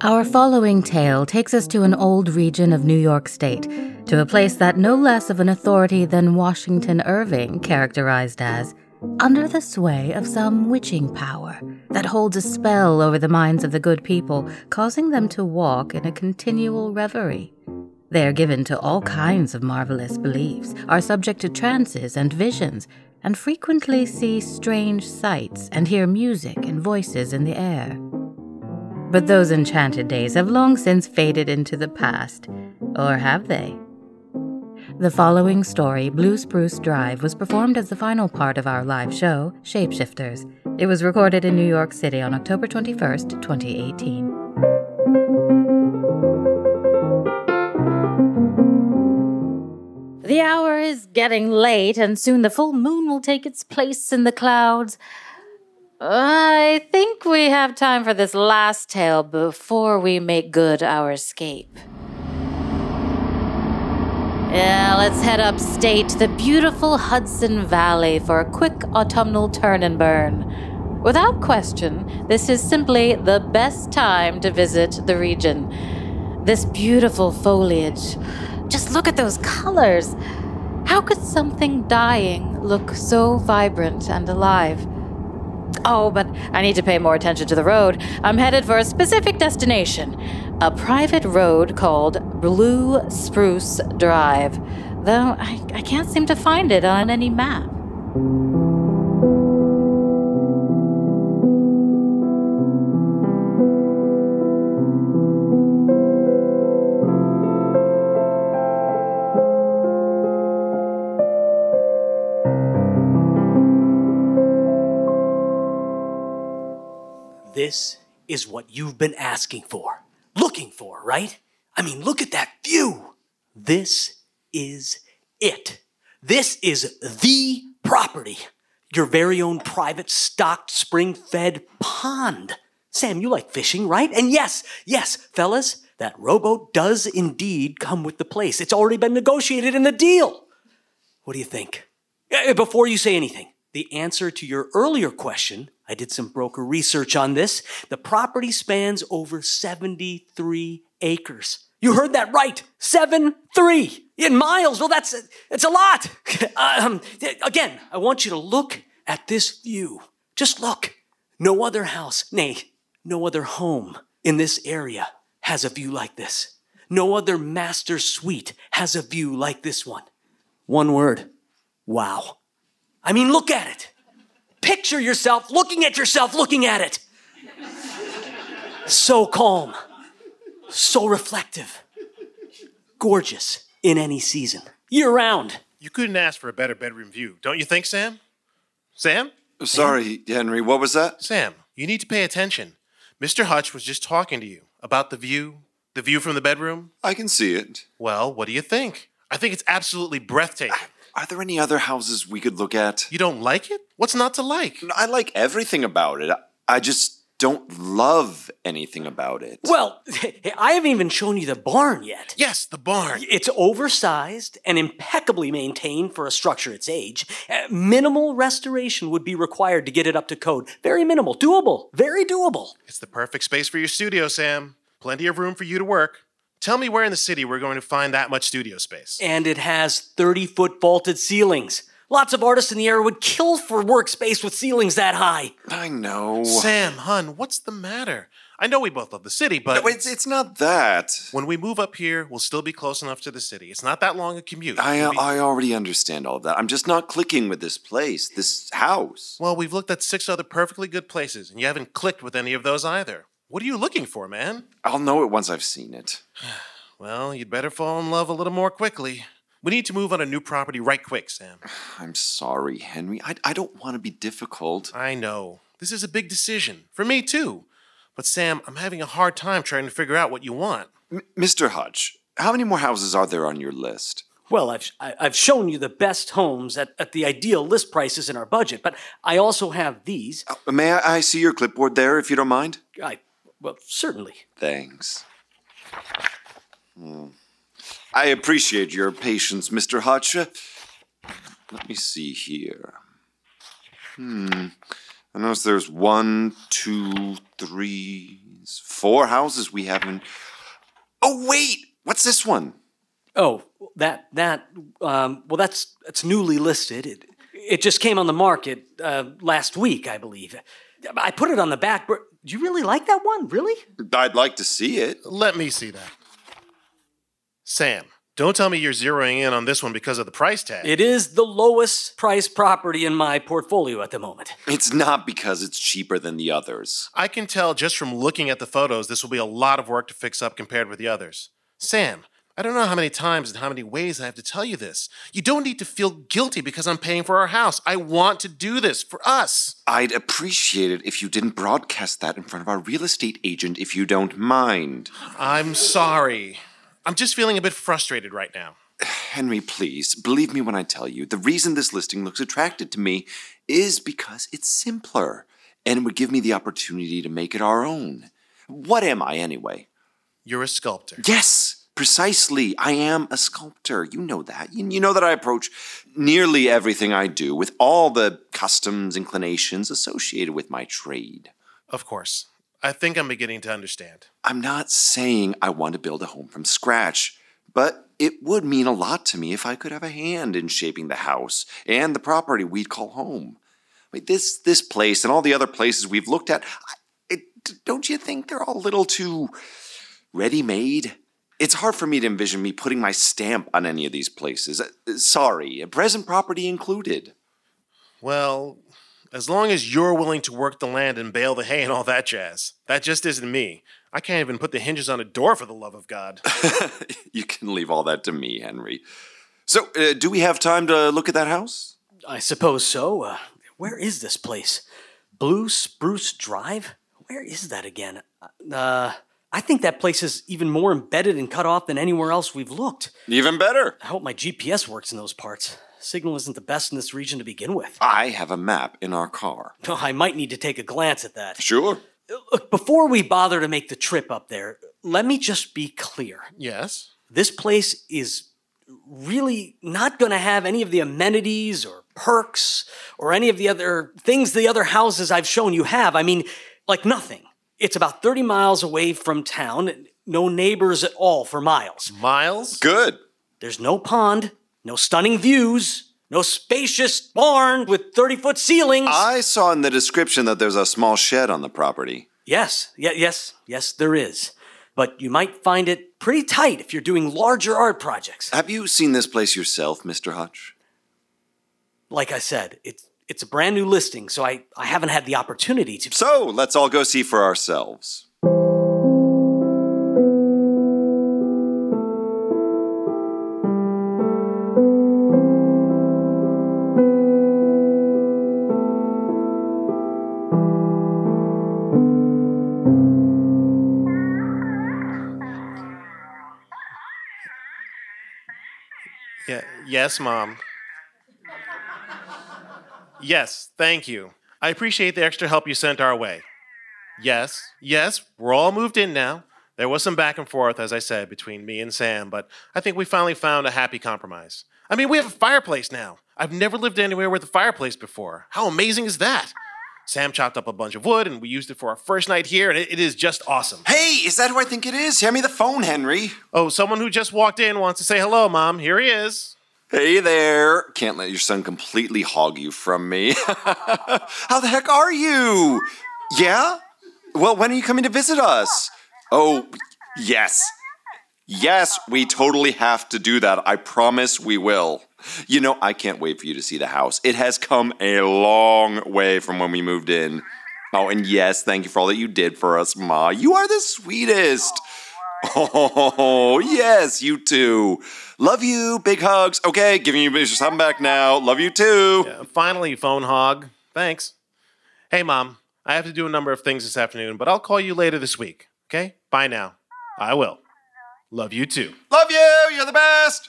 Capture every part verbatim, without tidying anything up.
Our following tale takes us to an old region of New York State, to a place that no less of an authority than Washington Irving characterized as under the sway of some witching power that holds a spell over the minds of the good people, causing them to walk in a continual reverie. They are given to all kinds of marvelous beliefs, are subject to trances and visions, and frequently see strange sights and hear music and voices in the air. But those enchanted days have long since faded into the past, or have they? The following story, Blue Spruce Drive, was performed as the final part of our live show, Shapeshifters. It was recorded in New York City on October twenty-first, twenty eighteen. The hour is getting late, and soon the full moon will take its place in the clouds. I think we have time for this last tale before we make good our escape. Yeah, let's head upstate to the beautiful Hudson Valley for a quick autumnal turn and burn. Without question, this is simply the best time to visit the region. This beautiful foliage. Just look at those colors. How could something dying look so vibrant and alive? Oh, but I need to pay more attention to the road. I'm headed for a specific destination, a private road called Blue Spruce Drive, though I, I can't seem to find it on any map. This is what you've been asking for, looking for, right? I mean, look at that view. This is it. This is the property. Your very own private, stocked, spring-fed pond. Sam, you like fishing, right? And yes, yes, fellas, that rowboat does indeed come with the place. It's already been negotiated in the deal. What do you think? Before you say anything, the answer to your earlier question, I did some broker research on this. The property spans over seventy-three acres. You heard that right. seven three. In miles. Well, that's, that's a lot. um, again, I want you to look at this view. Just look. No other house, nay, no other home in this area has a view like this. No other master suite has a view like this one. One word. Wow. I mean, look at it. Picture yourself looking at yourself looking at it. So calm, so reflective, gorgeous in any season, year-round. You couldn't ask for a better bedroom view, don't you think, Sam? Sam? Sorry, Henry, what was that? Sam, you need to pay attention. Mister Hutch was just talking to you about the view, the view from the bedroom. I can see it. Well, what do you think? I think it's absolutely breathtaking. Are there any other houses we could look at? You don't like it? What's not to like? I like everything about it. I just don't love anything about it. Well, I haven't even shown you the barn yet. Yes, the barn. It's oversized and impeccably maintained for a structure its age. Uh, minimal restoration would be required to get it up to code. Very minimal. Doable. Very doable. It's the perfect space for your studio, Sam. Plenty of room for you to work. Tell me where in the city we're going to find that much studio space. And it has thirty-foot vaulted ceilings. Lots of artists in the area would kill for workspace with ceilings that high. I know. Sam, hun, what's the matter? I know we both love the city, but... No, it's, it's not that. When we move up here, we'll still be close enough to the city. It's not that long a commute. I, be... I already understand all of that. I'm just not clicking with this place, this house. Well, we've looked at six other perfectly good places, and you haven't clicked with any of those either. What are you looking for, man? I'll know it once I've seen it. Well, you'd better fall in love a little more quickly. We need to move on a new property right quick, Sam. I'm sorry, Henry. I, I don't want to be difficult. I know. This is a big decision. For me, too. But, Sam, I'm having a hard time trying to figure out what you want. M- Mister Hutch, how many more houses are there on your list? Well, I've I've shown you the best homes at, at the ideal list prices in our budget, but I also have these. Uh, may I, I see your clipboard there, if you don't mind? I, well, certainly. Thanks. Hmm. I appreciate your patience, Mister Hutch. Uh, let me see here. Hmm. I notice there's one, two, three, four houses we haven't. Oh, wait! What's this one? Oh, that, that, um, well, that's, that's newly listed. It, it just came on the market uh, last week, I believe. I put it on the back. Do you really like that one? Really? I'd like to see it. Let me see that. Sam, don't tell me you're zeroing in on this one because of the price tag. It is the lowest price property in my portfolio at the moment. It's not because it's cheaper than the others. I can tell just from looking at the photos this will be a lot of work to fix up compared with the others. Sam, I don't know how many times and how many ways I have to tell you this. You don't need to feel guilty because I'm paying for our house. I want to do this for us. I'd appreciate it if you didn't broadcast that in front of our real estate agent, if you don't mind. I'm sorry. I'm just feeling a bit frustrated right now. Henry, please, believe me when I tell you, the reason this listing looks attractive to me is because it's simpler, and it would give me the opportunity to make it our own. What am I, anyway? You're a sculptor. Yes, precisely. I am a sculptor. You know that. You, you know that I approach nearly everything I do with all the customs, inclinations associated with my trade. Of course. I think I'm beginning to understand. I'm not saying I want to build a home from scratch, but it would mean a lot to me if I could have a hand in shaping the house and the property we'd call home. I mean, this this place and all the other places we've looked at, it, don't you think they're all a little too ready-made? It's hard for me to envision me putting my stamp on any of these places. Sorry, present property included. Well, as long as you're willing to work the land and bale the hay and all that jazz. That just isn't me. I can't even put the hinges on a door for the love of God. You can leave all that to me, Henry. So, uh, do we have time to look at that house? I suppose so. Uh, where is this place? Blue Spruce Drive? Where is that again? Uh, I think that place is even more embedded and cut off than anywhere else we've looked. Even better. I hope my G P S works in those parts. Signal isn't the best in this region to begin with. I have a map in our car. Oh, I might need to take a glance at that. Sure. Look, before we bother to make the trip up there, let me just be clear. Yes? This place is really not going to have any of the amenities or perks or any of the other things the other houses I've shown you have. I mean, like nothing. It's about thirty miles away from town. No neighbors at all for miles. Miles? Good. There's no pond, no stunning views, no spacious barn with thirty-foot ceilings. I saw in the description that there's a small shed on the property. Yes, yeah, yes, yes, there is. But you might find it pretty tight if you're doing larger art projects. Have you seen this place yourself, Mister Hutch? Like I said, it's it's a brand new listing, so I, I haven't had the opportunity to... So, let's all go see for ourselves. Yeah. Yes, Mom. Yes, thank you. I appreciate the extra help you sent our way. Yes, yes, we're all moved in now. There was some back and forth, as I said, between me and Sam, but I think we finally found a happy compromise. I mean, we have a fireplace now. I've never lived anywhere with a fireplace before. How amazing is that? Sam chopped up a bunch of wood, and we used it for our first night here, and it, it is just awesome. Hey, is that who I think it is? Hand me the phone, Henry. Oh, someone who just walked in wants to say hello, Mom. Here he is. Hey there. Can't let your son completely hog you from me. How the heck are you? Yeah? Well, when are you coming to visit us? Oh, yes. Yes, we totally have to do that. I promise we will. You know, I can't wait for you to see the house. It has come a long way from when we moved in. Oh, and yes, thank you for all that you did for us, Ma. You are the sweetest. Oh, yes, you too. Love you. Big hugs. Okay, giving you your son back now. Love you too. Yeah, finally, phone hog. Thanks. Hey, Mom. I have to do a number of things this afternoon, but I'll call you later this week. Okay? Bye now. I will. Love you too. Love you. You're the best.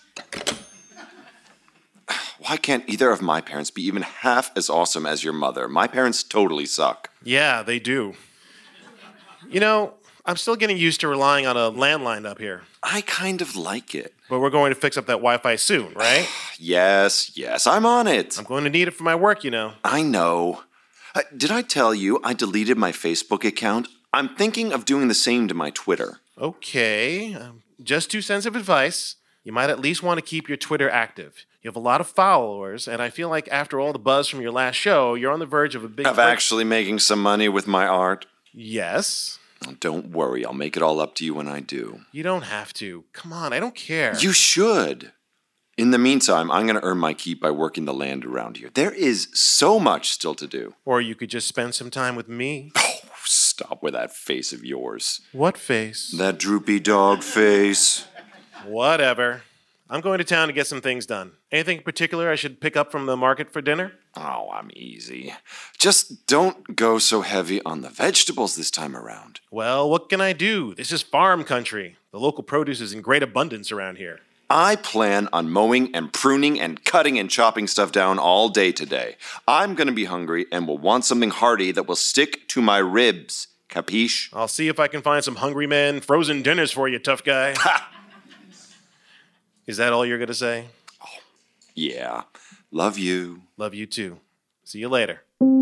Why can't either of my parents be even half as awesome as your mother? My parents totally suck. Yeah, they do. You know, I'm still getting used to relying on a landline up here. I kind of like it. But we're going to fix up that Wi-Fi soon, right? Yes, yes, I'm on it. I'm going to need it for my work, you know. I know. Uh, did I tell you I deleted my Facebook account? I'm thinking of doing the same to my Twitter. Okay, um, just two cents of advice. You might at least want to keep your Twitter active. You have a lot of followers, and I feel like after all the buzz from your last show, you're on the verge of a big... Of break- actually making some money with my art? Yes. Don't worry, I'll make it all up to you when I do. You don't have to. Come on, I don't care. You should. In the meantime, I'm going to earn my keep by working the land around here. There is so much still to do. Or you could just spend some time with me. Oh, stop with that face of yours. What face? That droopy dog face. Whatever. I'm going to town to get some things done. Anything in particular I should pick up from the market for dinner? Oh, I'm easy. Just don't go so heavy on the vegetables this time around. Well, what can I do? This is farm country. The local produce is in great abundance around here. I plan on mowing and pruning and cutting and chopping stuff down all day today. I'm going to be hungry and will want something hearty that will stick to my ribs. Capiche? I'll see if I can find some Hungry Man frozen dinners for you, tough guy. Ha! Is that all you're going to say? Yeah. Love you. Love you too. See you later.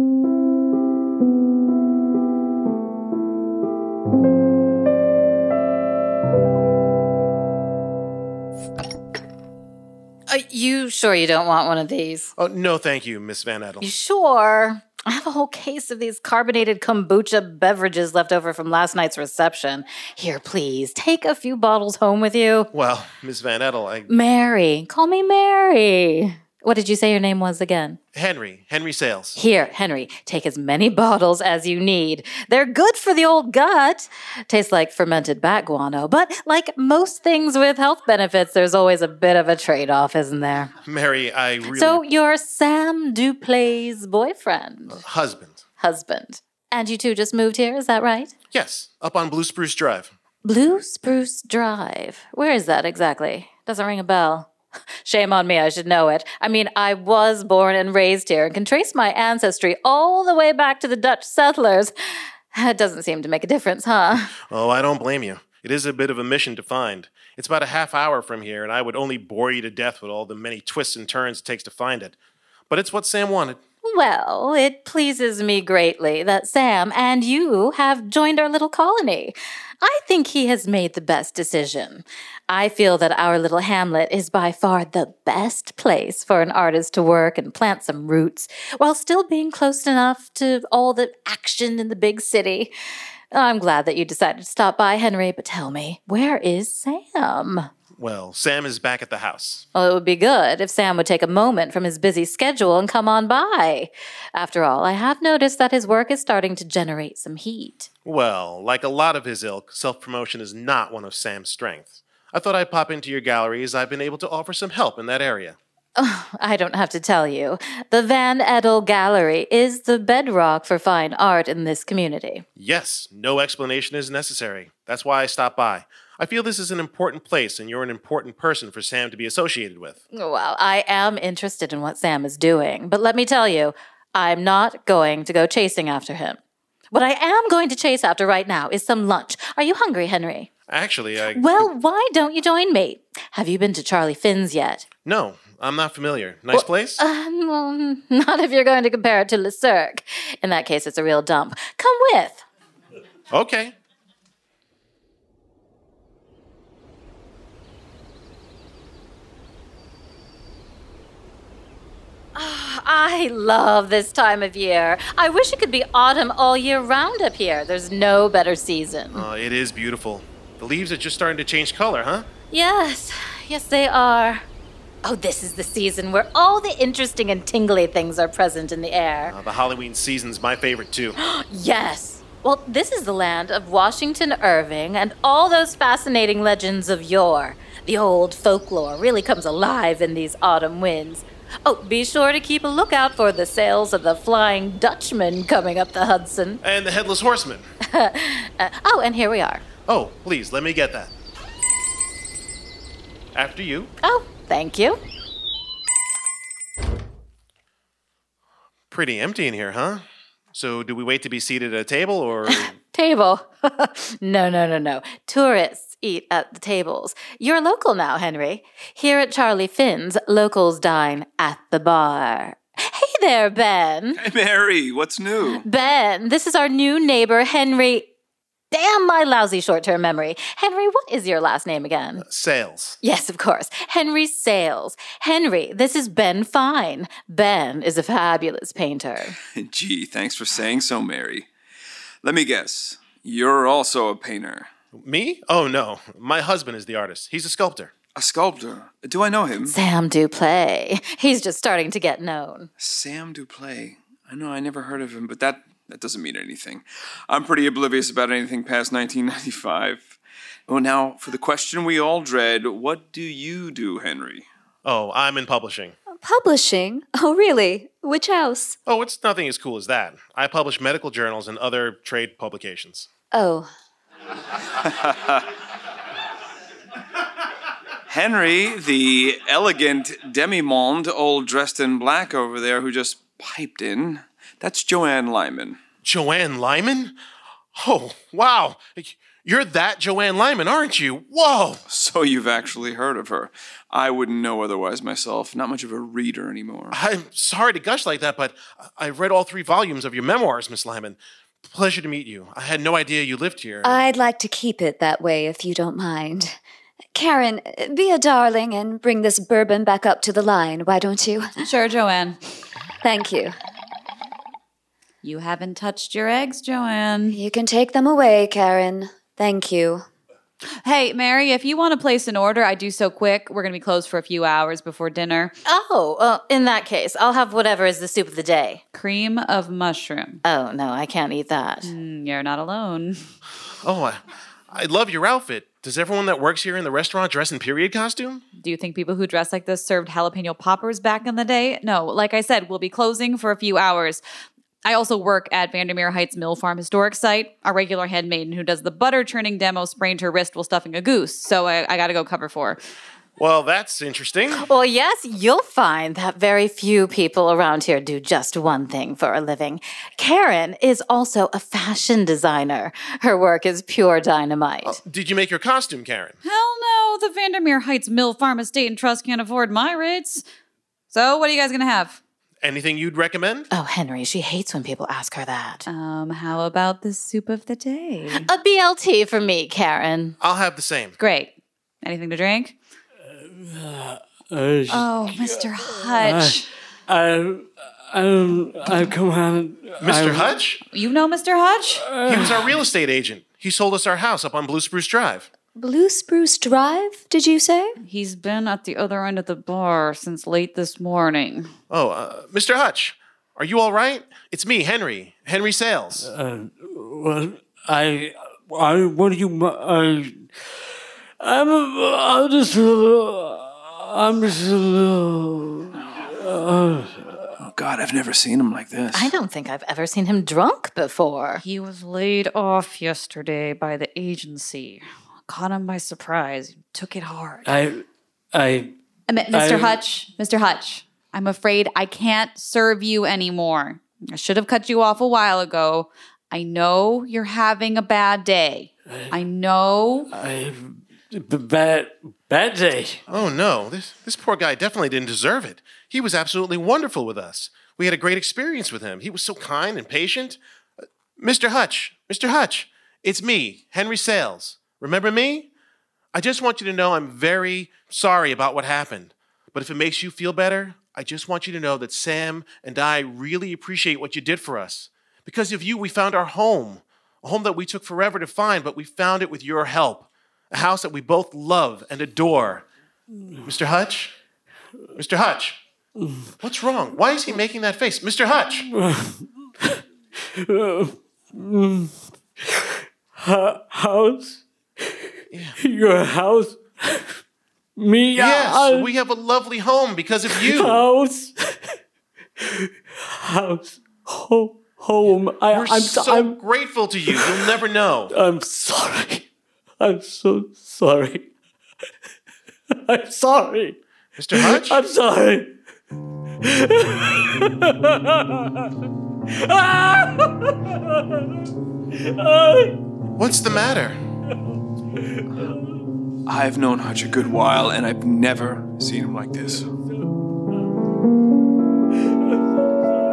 Are you sure you don't want one of these? Oh, no thank you, Miss Van Eddel. You sure? I have a whole case of these carbonated kombucha beverages left over from last night's reception. Here, please, take a few bottles home with you. Well, Miss Van Eddel, I... Mary. Call me Mary. What did you say your name was again? Henry. Henry Sales. Here, Henry, take as many bottles as you need. They're good for the old gut. Tastes like fermented bat guano, but like most things with health benefits, there's always a bit of a trade-off, isn't there? Mary, I really... So you're Sam Duplay's boyfriend? Husband. Husband. And you two just moved here, is that right? Yes, up on Blue Spruce Drive. Blue Spruce Drive. Where is that exactly? Doesn't ring a bell. Shame on me, I should know it. I mean, I was born and raised here and can trace my ancestry all the way back to the Dutch settlers. It doesn't seem to make a difference, huh? Oh, I don't blame you. It is a bit of a mission to find. It's about a half hour from here, and I would only bore you to death with all the many twists and turns it takes to find it. But it's what Sam wanted. Well, it pleases me greatly that Sam and you have joined our little colony. I think he has made the best decision. I feel that our little hamlet is by far the best place for an artist to work and plant some roots while still being close enough to all the action in the big city. I'm glad that you decided to stop by, Henry, but tell me, where is Sam? Well, Sam is back at the house. Well, it would be good if Sam would take a moment from his busy schedule and come on by. After all, I have noticed that his work is starting to generate some heat. Well, like a lot of his ilk, self-promotion is not one of Sam's strengths. I thought I'd pop into your gallery as I've been able to offer some help in that area. Oh, I don't have to tell you. The Van Eddel Gallery is the bedrock for fine art in this community. Yes, no explanation is necessary. That's why I stopped by. I feel this is an important place, and you're an important person for Sam to be associated with. Well, I am interested in what Sam is doing, but let me tell you, I'm not going to go chasing after him. What I am going to chase after right now is some lunch. Are you hungry, Henry? Actually, I... Well, why don't you join me? Have you been to Charlie Finn's yet? No, I'm not familiar. Nice well, place? Um, well, not if you're going to compare it to Le Cirque. In that case, it's a real dump. Come with. Okay. I love this time of year. I wish it could be autumn all year round up here. There's no better season. Oh, it is beautiful. The leaves are just starting to change color, huh? Yes, yes they are. Oh, this is the season where all the interesting and tingly things are present in the air. Uh, the Halloween season's my favorite, too. Yes. Well, this is the land of Washington Irving and all those fascinating legends of yore. The old folklore really comes alive in these autumn winds. Oh, be sure to keep a lookout for the sails of the Flying Dutchman coming up the Hudson. And the Headless Horseman. uh, oh, and here we are. Oh, please, let me get that. After you. Oh, thank you. Pretty empty in here, huh? So do we wait to be seated at a table, or... Table? no, no, no, no. Tourists eat at the tables. You're local now, Henry. Here at Charlie Finn's, locals dine at the bar. Hey there, Ben. Hey, Mary, what's new? Ben, this is our new neighbor, Henry. Damn my lousy short-term memory. Henry, what is your last name again? Sales. Yes, of course. Henry Sales. Henry, this is Ben Fine. Ben is a fabulous painter. Gee, thanks for saying so, Mary. Let me guess. You're also a painter. Me? Oh, no. My husband is the artist. He's a sculptor. A sculptor. Do I know him? Sam Duplay. He's just starting to get known. Sam Duplay. I know I never heard of him, but that, that doesn't mean anything. I'm pretty oblivious about anything past nineteen ninety-five. Oh, now, for the question we all dread, what do you do, Henry? Oh, I'm in publishing. Publishing? Oh, really? Which house? Oh, it's nothing as cool as that. I publish medical journals and other trade publications. Oh. Henry, the elegant demi-monde, all dressed in black over there who just piped in, that's Joanne Lyman. Joanne Lyman? Oh, wow. You're that Joanne Lyman, aren't you? Whoa! So you've actually heard of her. I wouldn't know otherwise myself. Not much of a reader anymore. I'm sorry to gush like that, but I've read all three volumes of your memoirs, Miss Lyman. Pleasure to meet you. I had no idea you lived here. I'd like to keep it that way if you don't mind. Karen, be a darling and bring this bourbon back up to the line, why don't you? Sure, Joanne. Thank you. You haven't touched your eggs, Joanne. You can take them away, Karen. Thank you. Hey, Mary, if you want to place an order, I do so quick. We're going to be closed for a few hours before dinner. Oh, uh, in that case, I'll have whatever is the soup of the day. Cream of mushroom. Oh, no, I can't eat that. Mm, you're not alone. Oh, I, I love your outfit. Does everyone that works here in the restaurant dress in period costume? Do you think people who dress like this served jalapeno poppers back in the day? No, like I said, we'll be closing for a few hours. I also work at Vandermeer Heights Mill Farm Historic Site. Our regular handmaiden who does the butter churning demo sprained her wrist while stuffing a goose, so I, I gotta go cover for her. Well, that's interesting. Well, yes, you'll find that very few people around here do just one thing for a living. Karen is also a fashion designer. Her work is pure dynamite. Uh, did you make your costume, Karen? Hell no, the Vandermeer Heights Mill Farm Estate and Trust can't afford my rates. So, what are you guys gonna have? Anything you'd recommend? Oh, Henry, she hates when people ask her that. Um, how about the soup of the day? A B L T for me, Karen. I'll have the same. Great. Anything to drink? Uh, oh, Mister Hutch. I, I, I come on. Mister I, Hutch? You know Mister Hutch? He was our real estate agent. He sold us our house up on Blue Spruce Drive. Blue Spruce Drive, did you say? He's been at the other end of the bar since late this morning. Oh, uh, Mister Hutch, are you all right? It's me, Henry. Henry Sales. Uh, well, I, I, what do you, I, I'm, I'm just a little, I'm just a little, uh, Oh, God, I've never seen him like this. I don't think I've ever seen him drunk before. He was laid off yesterday by the agency. Caught him by surprise. Took it hard. I, I, Mister I- Hutch, Mister Hutch, I'm afraid I can't serve you anymore. I should have cut you off a while ago. I know you're having a bad day. I know. I, b- bad, bad day. Oh, no. This, this poor guy definitely didn't deserve it. He was absolutely wonderful with us. We had a great experience with him. He was so kind and patient. Uh, Mister Hutch, Mister Hutch, it's me, Henry Sales. Remember me? I just want you to know I'm very sorry about what happened. But if it makes you feel better, I just want you to know that Sam and I really appreciate what you did for us. Because of you, we found our home. A home that we took forever to find, but we found it with your help. A house that we both love and adore. Mister Hutch? Mister Hutch? What's wrong? Why is he making that face? Mister Hutch! House? Your house? Me? Yes, I- we have a lovely home because of you. House? House? Home? Home? I, We're I'm so I'm, grateful to you. You'll never know. I'm sorry. I'm so sorry. I'm sorry. Mister Hutch? I'm sorry. What's the matter? I've known Hutch a good while, and I've never seen him like this.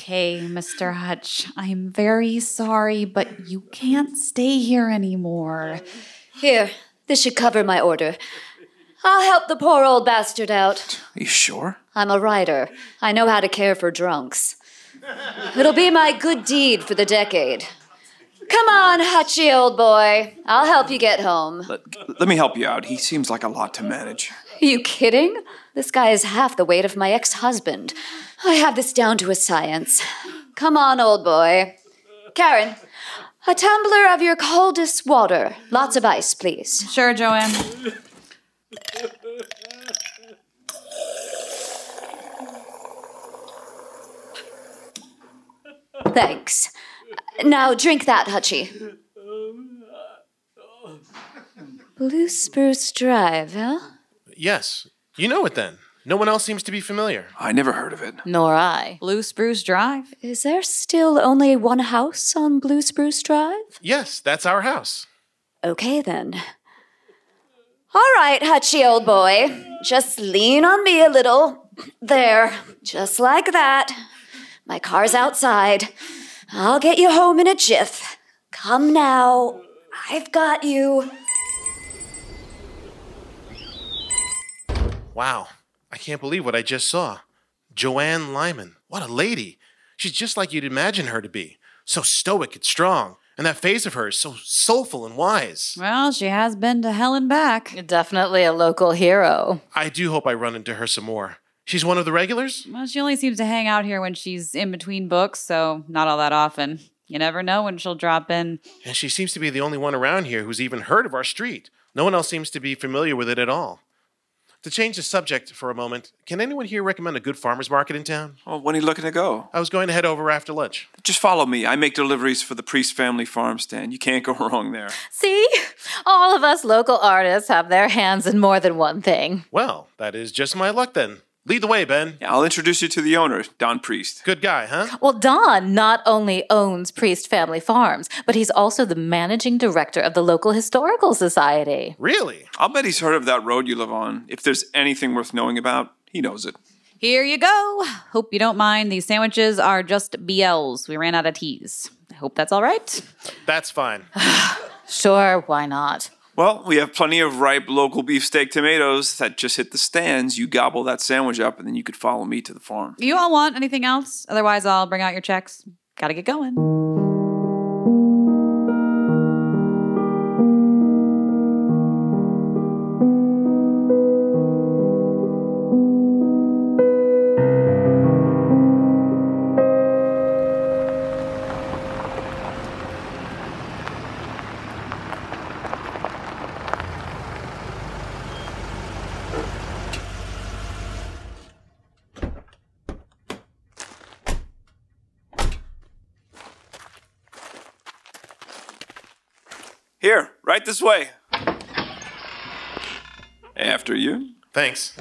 Okay, Mister Hutch, I'm very sorry, but you can't stay here anymore. Here, this should cover my order. I'll help the poor old bastard out. Are you sure? I'm a writer. I know how to care for drunks. It'll be my good deed for the decade. Come on, Hutchie, old boy. I'll help you get home. Let, let me help you out. He seems like a lot to manage. Are you kidding? This guy is half the weight of my ex-husband. I have this down to a science. Come on, old boy. Karen, a tumbler of your coldest water. Lots of ice, please. Sure, Joanne. Thanks. Now drink that, Hutchie. Blue Spruce Drive, huh? Yes. You know it then. No one else seems to be familiar. I never heard of it. Nor I. Blue Spruce Drive? Is there still only one house on Blue Spruce Drive? Yes, that's our house. Okay, then. All right, Hutchie, old boy. Just lean on me a little. There, just like that. My car's outside. I'll get you home in a jiff. Come now. I've got you. Wow. I can't believe what I just saw. Joanne Lyman. What a lady. She's just like you'd imagine her to be. So stoic and strong. And that face of hers, so soulful and wise. Well, she has been to hell and back. Definitely a local hero. I do hope I run into her some more. She's one of the regulars? Well, she only seems to hang out here when she's in between books, so not all that often. You never know when she'll drop in. And she seems to be the only one around here who's even heard of our street. No one else seems to be familiar with it at all. To change the subject for a moment, can anyone here recommend a good farmer's market in town? Well, when are you looking to go? I was going to head over after lunch. Just follow me. I make deliveries for the Priest Family Farm Stand. You can't go wrong there. See? All of us local artists have their hands in more than one thing. Well, that is just my luck then. Lead the way, Ben. Yeah, I'll introduce you to the owner, Don Priest. Good guy, huh? Well, Don not only owns Priest Family Farms, but he's also the managing director of the local historical society. Really? I'll bet he's heard of that road you live on. If there's anything worth knowing about, he knows it. Here you go. Hope you don't mind. These sandwiches are just B Ls. We ran out of teas. I hope that's all right. That's fine. Sure, why not? Well, we have plenty of ripe local beefsteak tomatoes that just hit the stands. You gobble that sandwich up, and then you could follow me to the farm. You all want anything else? Otherwise, I'll bring out your checks. Gotta get going. Here, right this way. After you. Thanks.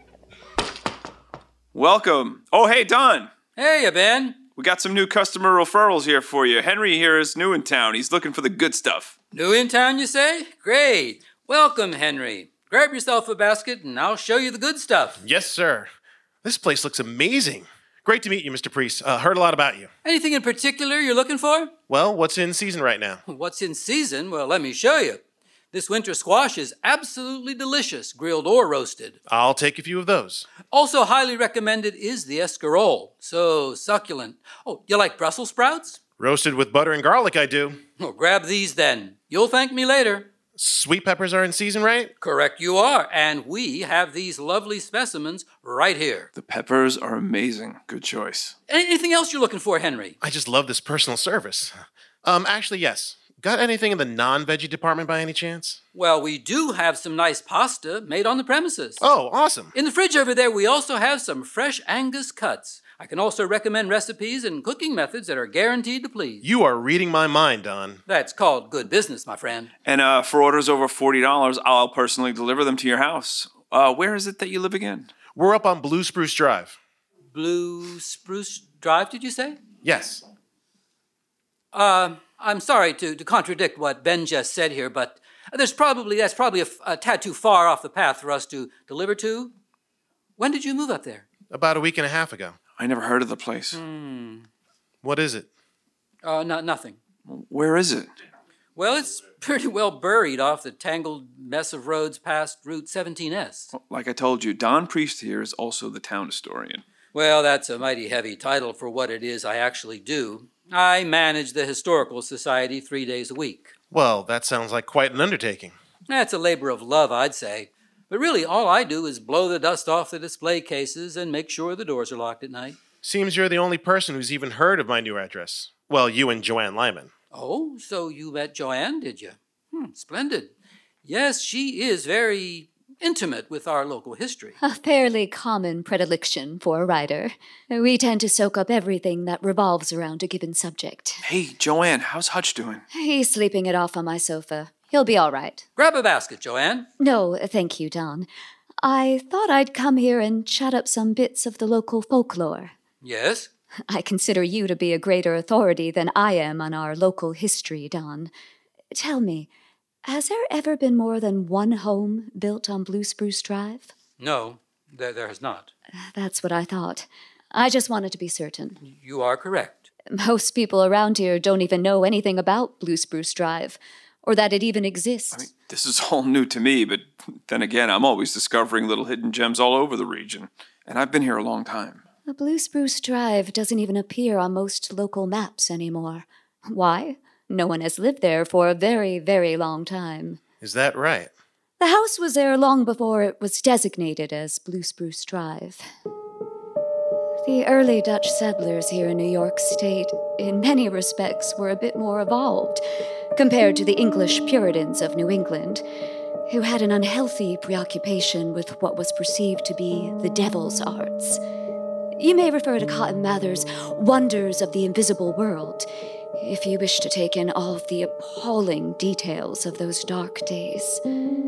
Welcome. Oh, hey, Don. Hey, Ben. We got some new customer referrals here for you. Henry here is new in town. He's looking for the good stuff. New in town, you say? Great. Welcome, Henry. Grab yourself a basket and I'll show you the good stuff. Yes, sir. This place looks amazing. Great to meet you, Mister Priest. Uh, heard a lot about you. Anything in particular you're looking for? Well, what's in season right now? What's in season? Well, let me show you. This winter squash is absolutely delicious, grilled or roasted. I'll take a few of those. Also highly recommended is the escarole. So succulent. Oh, you like Brussels sprouts? Roasted with butter and garlic, I do. Well, grab these then. You'll thank me later. Sweet peppers are in season, right? Correct you are. And we have these lovely specimens right here. The peppers are amazing. Good choice. Anything else you're looking for, Henry? I just love this personal service. Um, actually, yes. Got anything in the non-veggie department by any chance? Well, we do have some nice pasta made on the premises. Oh, awesome. In the fridge over there, we also have some fresh Angus cuts. I can also recommend recipes and cooking methods that are guaranteed to please. You are reading my mind, Don. That's called good business, my friend. And uh, for orders over forty dollars, I'll personally deliver them to your house. Uh, where is it that you live again? We're up on Blue Spruce Drive. Blue Spruce Drive, did you say? Yes. Uh, I'm sorry to, to contradict what Ben just said here, but there's probably that's probably a, a tad too far off the path for us to deliver to. When did you move up there? About a week and a half ago. I never heard of the place. Hmm. What is it? Uh, no, nothing. Where is it? Well, it's pretty well buried off the tangled mess of roads past Route seventeen S. Like I told you, Don Priest here is also the town historian. Well, that's a mighty heavy title for what it is I actually do. I manage the Historical Society three days a week. Well, that sounds like quite an undertaking. That's a labor of love, I'd say. But really, all I do is blow the dust off the display cases and make sure the doors are locked at night. Seems you're the only person who's even heard of my new address. Well, you and Joanne Lyman. Oh, so you met Joanne, did you? Hmm, splendid. Yes, she is very intimate with our local history. A fairly common predilection for a writer. We tend to soak up everything that revolves around a given subject. Hey, Joanne, how's Hutch doing? He's sleeping it off on my sofa. He'll be all right. Grab a basket, Joanne. No, thank you, Don. I thought I'd come here and chat up some bits of the local folklore. Yes? I consider you to be a greater authority than I am on our local history, Don. Tell me, has there ever been more than one home built on Blue Spruce Drive? No, there, there has not. That's what I thought. I just wanted to be certain. You are correct. Most people around here don't even know anything about Blue Spruce Drive, or that it even exists. I mean, this is all new to me, but then again, I'm always discovering little hidden gems all over the region, and I've been here a long time. The Blue Spruce Drive doesn't even appear on most local maps anymore. Why? No one has lived there for a very, very long time. Is that right? The house was there long before it was designated as Blue Spruce Drive. The early Dutch settlers here in New York State, in many respects, were a bit more evolved compared to the English Puritans of New England, who had an unhealthy preoccupation with what was perceived to be the devil's arts. You may refer to Cotton Mather's Wonders of the Invisible World, if you wish to take in all of the appalling details of those dark days.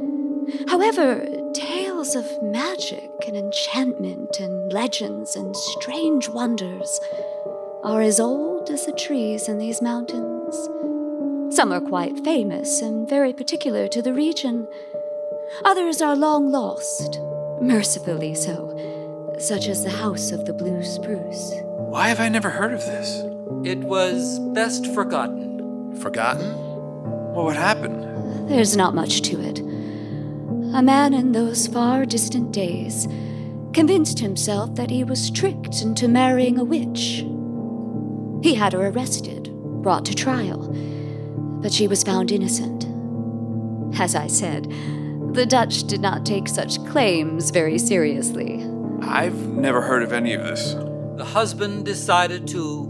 However, tales of magic and enchantment and legends and strange wonders are as old as the trees in these mountains. Some are quite famous and very particular to the region. Others are long lost, mercifully so, such as the House of the Blue Spruce. Why have I never heard of this? It was best forgotten. Forgotten? Well, what happened? There's not much to it. A man in those far distant days convinced himself that he was tricked into marrying a witch. He had her arrested, brought to trial, but she was found innocent. As I said, the Dutch did not take such claims very seriously. I've never heard of any of this. The husband decided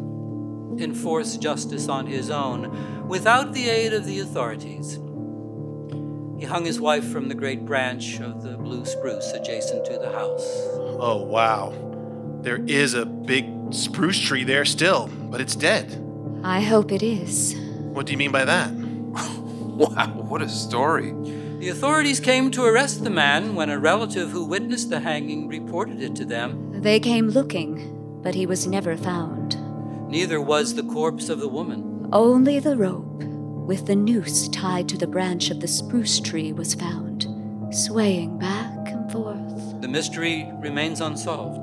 to enforce justice on his own without the aid of the authorities. He hung his wife from the great branch of the blue spruce adjacent to the house. Oh, wow. There is a big spruce tree there still, but it's dead. I hope it is. What do you mean by that? Wow, what a story. The authorities came to arrest the man when a relative who witnessed the hanging reported it to them. They came looking, but he was never found. Neither was the corpse of the woman. Only the rope, with the noose tied to the branch of the spruce tree, was found, swaying back and forth. The mystery remains unsolved.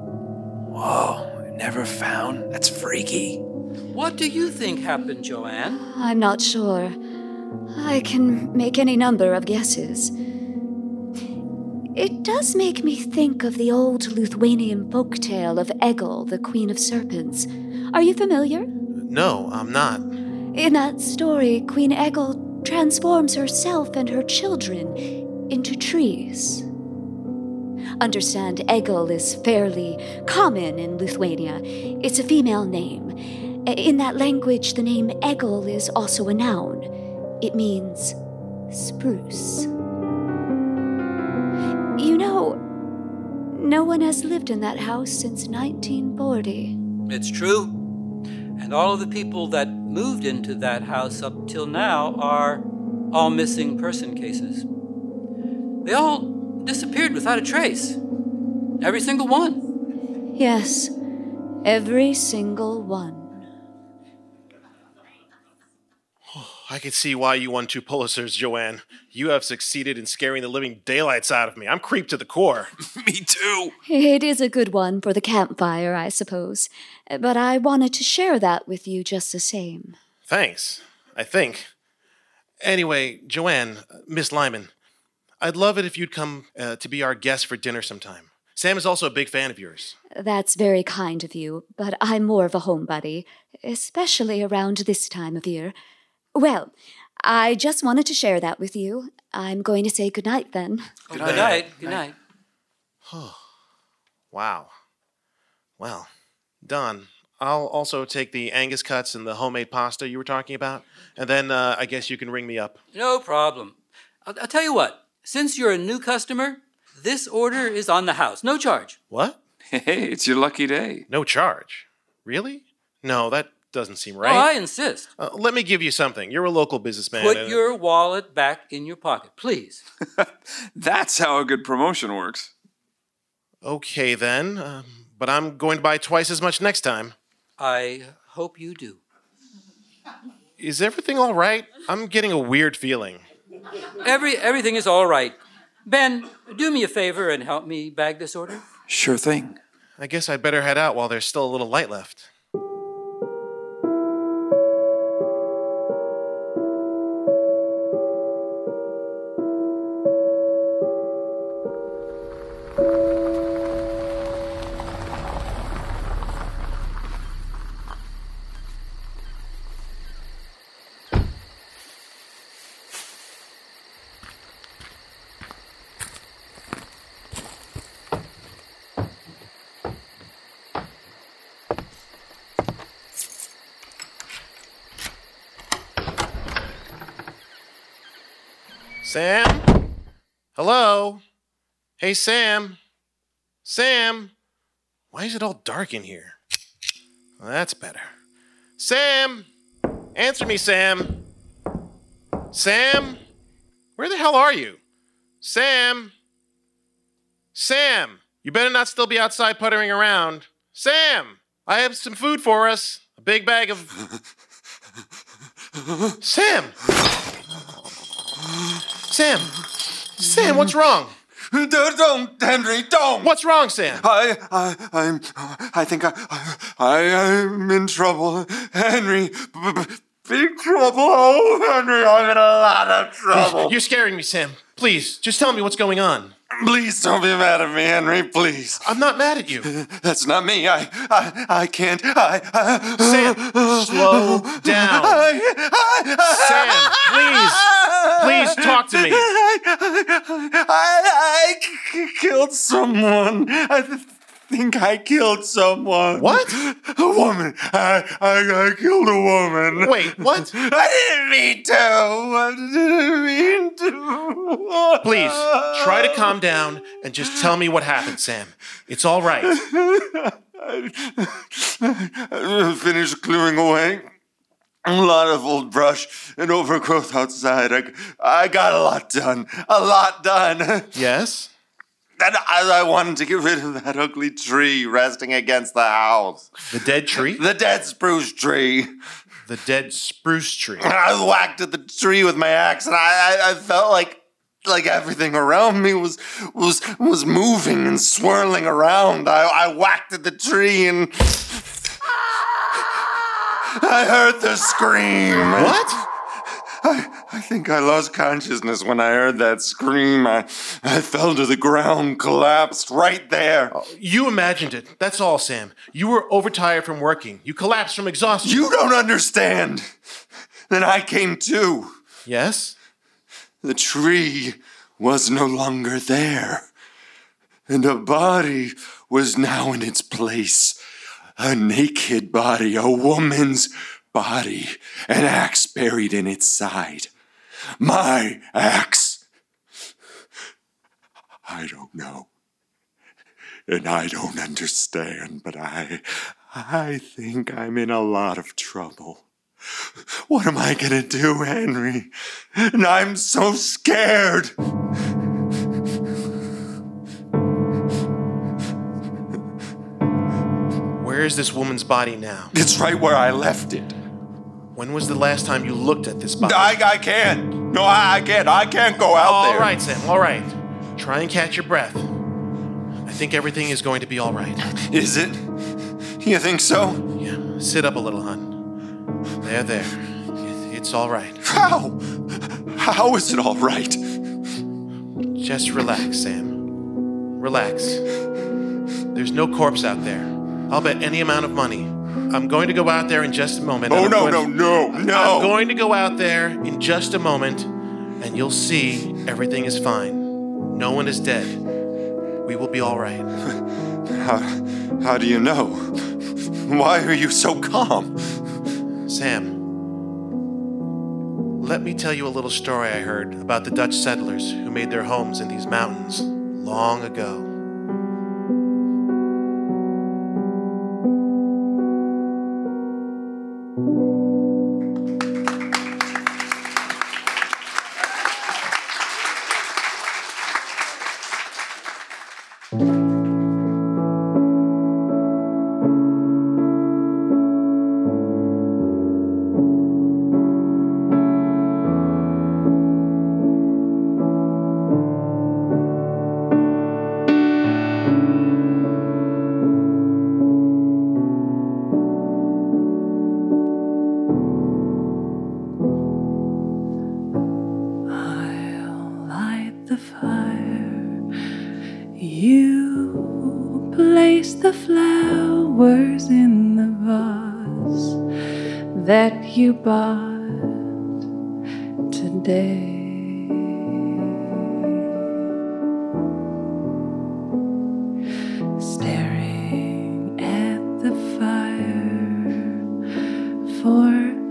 Whoa, never found? That's freaky. What do you think happened, Joanne? I'm not sure. I can make any number of guesses. It does make me think of the old Lithuanian folktale of Egil, the Queen of Serpents. Are you familiar? No, I'm not. In that story, Queen Egil transforms herself and her children into trees. Understand, Egil is fairly common in Lithuania. It's a female name. In that language, the name Egil is also a noun. It means spruce. You know, no one has lived in that house since nineteen forty. It's true. And all of the people that moved into that house up till now are all missing person cases. They all disappeared without a trace. Every single one. Yes, every single one. I can see why you won two Pulitzers, Joanne. You have succeeded in scaring the living daylights out of me. I'm creeped to the core. Me too. It is a good one for the campfire, I suppose. But I wanted to share that with you just the same. Thanks, I think. Anyway, Joanne, Miss Lyman, I'd love it if you'd come uh, to be our guest for dinner sometime. Sam is also a big fan of yours. That's very kind of you, but I'm more of a homebody, especially around this time of year. Well, I just wanted to share that with you. I'm going to say goodnight then. Good night. Good night. Good night. Wow. Well, Don, I'll also take the Angus cuts and the homemade pasta you were talking about, and then uh, I guess you can ring me up. No problem. I'll, I'll tell you what. Since you're a new customer, this order is on the house. No charge. What? Hey, it's your lucky day. No charge? Really? No, that doesn't seem right. Oh, I insist. Uh, let me give you something. You're a local businessman. Put and- your wallet back in your pocket, please. That's how a good promotion works. Okay, then. Um, but I'm going to buy twice as much next time. I hope you do. Is everything all right? I'm getting a weird feeling. Every Everything is all right. Ben, do me a favor and help me bag this order. Sure thing. I guess I'd better head out while there's still a little light left. Sam? Hello? Hey, Sam? Sam? Why is it all dark in here? Well, that's better. Sam? Answer me, Sam. Sam? Where the hell are you? Sam? Sam? You better not still be outside puttering around. Sam! I have some food for us. A big bag of... Sam! Sam! Sam, what's wrong? Don't, Henry, don't! What's wrong, Sam? I, I, I'm, I think I, I, I'm in trouble. Henry, b- b- big trouble. Oh, Henry, I'm in a lot of trouble. You're scaring me, Sam. Please, just tell me what's going on. Please don't be mad at me, Henry, please. I'm not mad at you. That's not me. I, I, I can't. I, I Sam, slow down. I, I, Sam, please, please talk to me. I, I, I k- killed someone. I th- think I killed someone. What? A woman. I, I, I killed a woman. Wait, what? I didn't mean to. I didn't mean to. Please, try to calm down and just tell me what happened, Sam. It's all right. I finished clearing away a lot of old brush and overgrowth outside. I, I got a lot done. A lot done. Yes? And I, I wanted to get rid of that ugly tree resting against the house. The dead tree? The dead spruce tree. The dead spruce tree. I whacked at the tree with my axe, and I, I, I felt like like everything around me was was was moving and swirling around. I, I whacked at the tree, and I heard the scream. What? I, I think I lost consciousness when I heard that scream. I, I fell to the ground, collapsed right there. You imagined it. That's all, Sam. You were overtired from working. You collapsed from exhaustion. You don't understand. Then I came to. Yes? The tree was no longer there, and a body was now in its place. A naked body, a woman's body, an axe buried in its side. My axe. I don't know, and I don't understand, but I, I think I'm in a lot of trouble. What am I gonna do, Henry? And I'm so scared. Where is this woman's body now? It's right where I left it. When was the last time you looked at this body? I, I can't. No, I, I can't. I can't go out all there. All right, Sam, all right. Try and catch your breath. I think everything is going to be all right. Is it? You think so? Yeah, sit up a little, hon. There, there. It's all right. How? How is it all right? Just relax, Sam. Relax. There's no corpse out there. I'll bet any amount of money. I'm going to go out there in just a moment. Oh, no, going, no, no, no. I'm going to go out there in just a moment, and you'll see everything is fine. No one is dead. We will be all right. How, how do you know? Why are you so calm? Sam, let me tell you a little story I heard about the Dutch settlers who made their homes in these mountains long ago. That you bought today. Staring at the fire for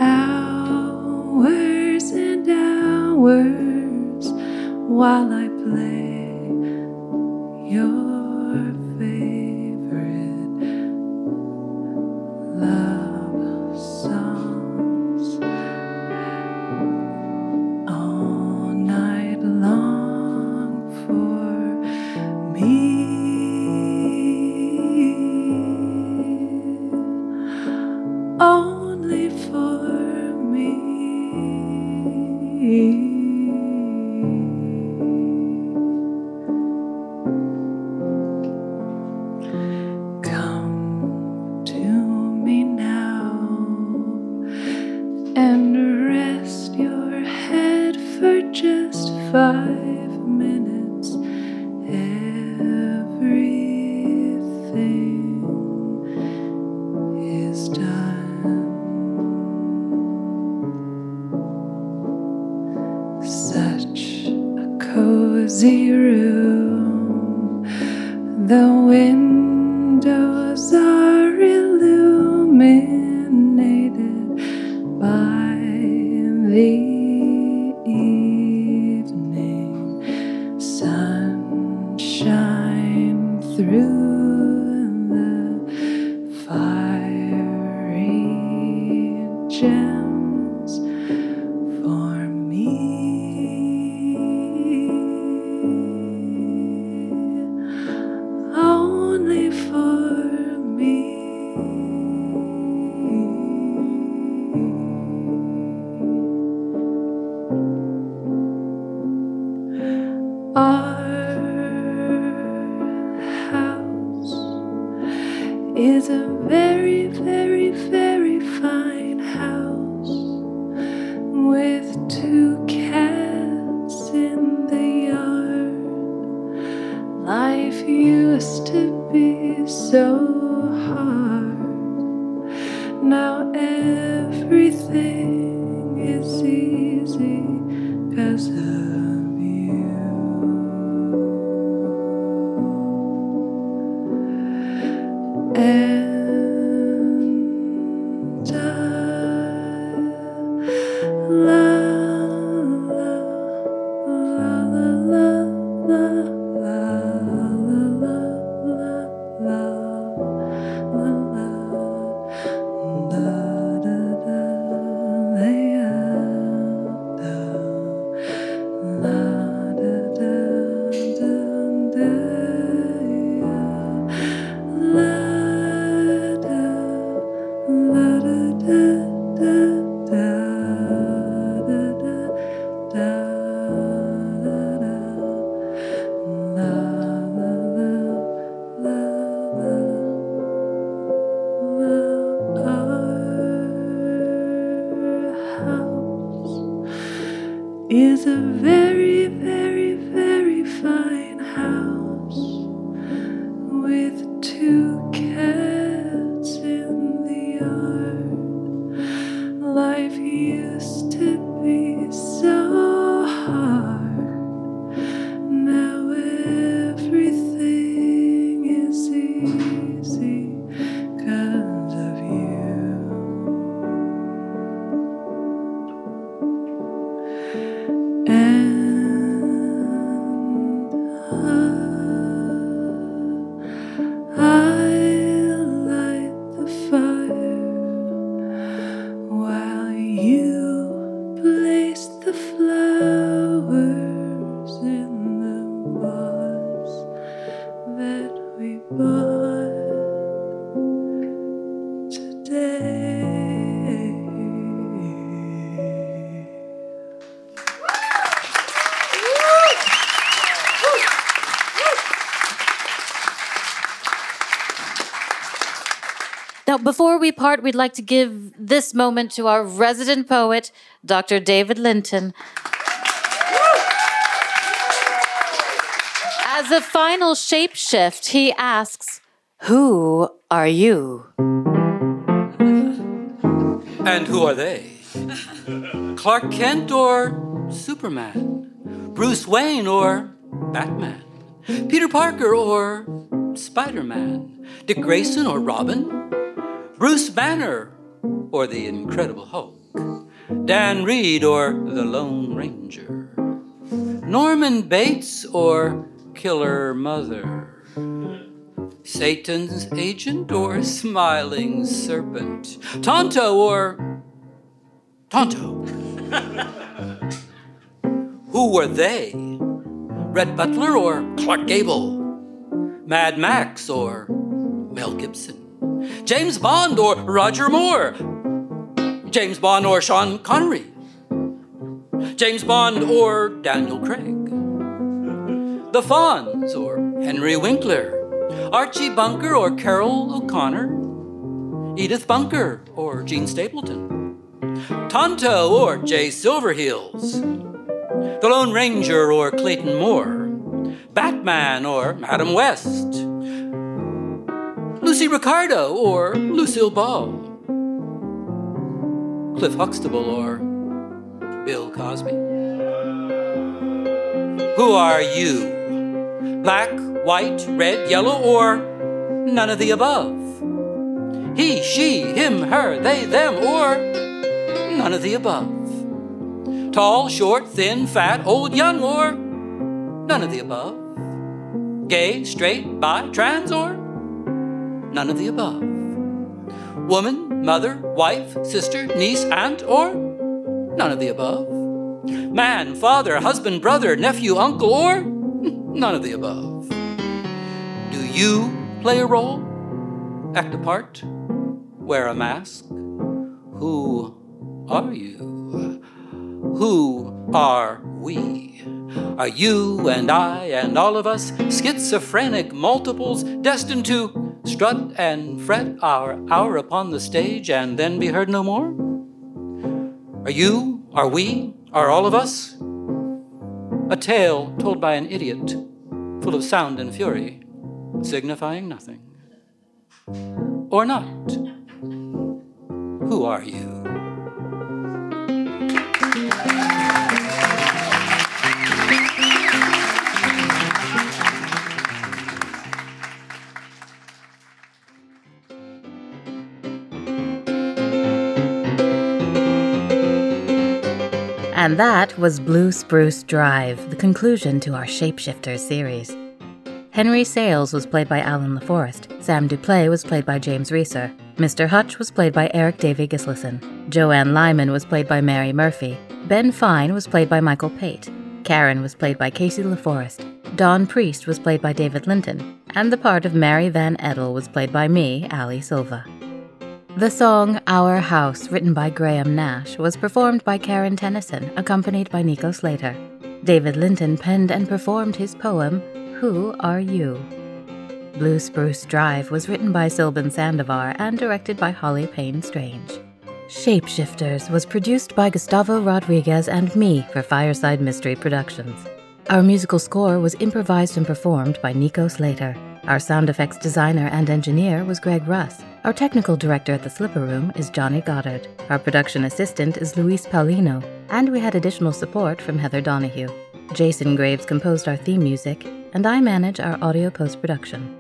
hours and hours while I play your favorite love song. Only for me. Come to me now and rest your head for just five minutes. Everything is done. Such a cozy room. The windows are illuminated by the evening sunshine through the fiery gems for me. Only for me. Our house is a very, very, very fine house with two cats in the yard. Life used to be so hard. Now everything is easy 'cause of you. And I la la la la la la la la la la la da da la da la da da da da la da la da da da da Now, before we part, we'd like to give this moment to our resident poet, Doctor David Linton. As a final shapeshift, he asks, who are you? And who are they? Clark Kent or Superman? Bruce Wayne or Batman? Peter Parker or Spider-Man? Dick Grayson or Robin? Bruce Banner or the Incredible Hulk? Dan Reed or the Lone Ranger? Norman Bates or Killer Mother? Satan's agent or smiling serpent? Tonto or Tonto? Who were they? Rhett Butler or Clark Gable? Mad Max or Mel Gibson? James Bond or Roger Moore? James Bond or Sean Connery? James Bond or Daniel Craig? The Fonz or Henry Winkler? Archie Bunker or Carol O'Connor? Edith Bunker or Gene Stapleton? Tonto or Jay Silverheels? The Lone Ranger or Clayton Moore? Batman or Adam West? Lucy Ricardo or Lucille Ball? Cliff Huxtable or Bill Cosby? Who are you? Black, white, red, yellow, or none of the above? He, she, him, her, they, them, or none of the above? Tall, short, thin, fat, old, young, or none of the above? Gay, straight, bi, trans, or none of the above? Woman, mother, wife, sister, niece, aunt, or none of the above? Man, father, husband, brother, nephew, uncle, or none of the above? Do you play a role? Act a part? Wear a mask? Who are you? Who are we? Are you and I and all of us schizophrenic multiples destined to strut and fret our hour upon the stage and then be heard no more? Are you, are we, are all of us a tale told by an idiot, full of sound and fury, signifying nothing? Or not? Who are you? And that was Blue Spruce Drive, the conclusion to our Shapeshifters series. Henry Sales was played by Alan LaForest, Sam Duplay was played by James Reeser, Mister Hutch was played by Eric Davy Gislason, Joanne Lyman was played by Mary Murphy, Ben Fine was played by Michael Pate, Karen was played by Casey LaForest, Dawn Priest was played by David Linton, and the part of Mary Van Edel was played by me, Ali Silva. The song Our House, written by Graham Nash, was performed by Karen Tennyson, accompanied by Nico Slater. David Linton penned and performed his poem, Who Are You? Blue Spruce Drive was written by Sylvan Sandovar and directed by Holly Payne Strange. Shapeshifters was produced by Gustavo Rodriguez and me for Fireside Mystery Productions. Our musical score was improvised and performed by Nico Slater. Our sound effects designer and engineer was Greg Russ. Our technical director at the Slipper Room is Johnny Goddard. Our production assistant is Luis Paulino, and we had additional support from Heather Donahue. Jason Graves composed our theme music, and I manage our audio post-production.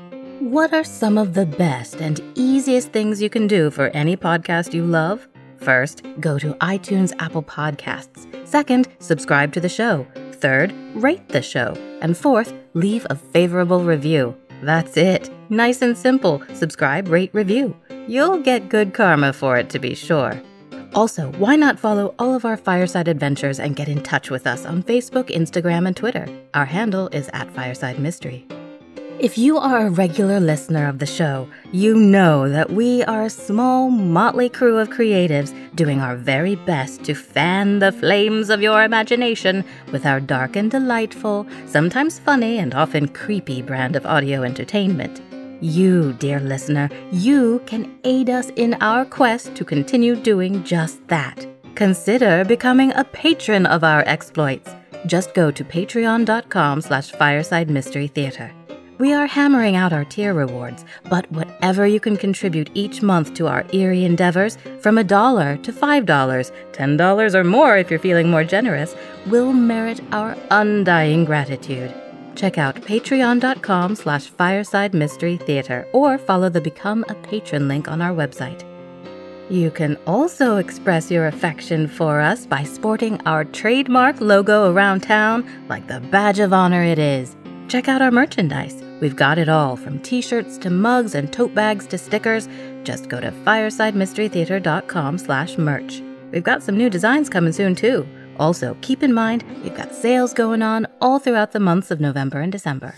What are some of the best and easiest things you can do for any podcast you love? First, go to iTunes, Apple Podcasts. Second, subscribe to the show. Third, rate the show. And fourth, leave a favorable review. That's it. Nice and simple. Subscribe, rate, review. You'll get good karma for it, to be sure. Also, why not follow all of our Fireside Adventures and get in touch with us on Facebook, Instagram, and Twitter? Our handle is at Fireside Mystery. If you are a regular listener of the show, you know that we are a small, motley crew of creatives doing our very best to fan the flames of your imagination with our dark and delightful, sometimes funny and often creepy brand of audio entertainment. You, dear listener, you can aid us in our quest to continue doing just that. Consider becoming a patron of our exploits. Just go to patreon.com slash fireside mystery theater. We are hammering out our tier rewards, but whatever you can contribute each month to our eerie endeavors, from a dollar to five dollars, ten dollars or more if you're feeling more generous, will merit our undying gratitude. Check out patreon.com slash fireside mystery theater or follow the Become a Patron link on our website. You can also express your affection for us by sporting our trademark logo around town like the badge of honor it is. Check out our merchandise. We've got it all, from t-shirts to mugs and tote bags to stickers. Just go to firesidemysterytheater.com slash merch. We've got some new designs coming soon, too. Also, keep in mind, we've got sales going on all throughout the months of November and December.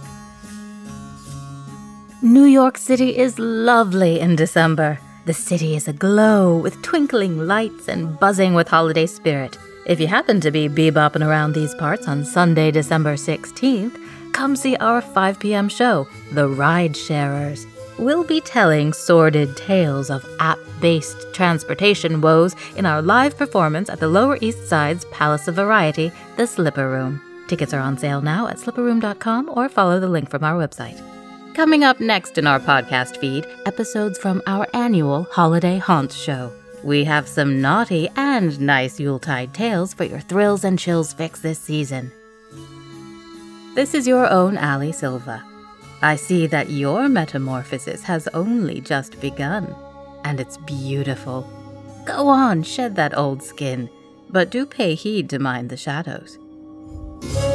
New York City is lovely in December. The city is aglow with twinkling lights and buzzing with holiday spirit. If you happen to be bebopping around these parts on Sunday, December sixteenth, come see our five p.m. show, The Ride Sharers. We'll be telling sordid tales of app-based transportation woes in our live performance at the Lower East Side's Palace of Variety, The Slipper Room. Tickets are on sale now at slipper room dot com or follow the link from our website. Coming up next in our podcast feed, episodes from our annual Holiday Haunts show. We have some naughty and nice Yuletide tales for your thrills and chills fix this season. This is your own Ali Silva. I see that your metamorphosis has only just begun, and it's beautiful. Go on, shed that old skin, but do pay heed to mind the shadows.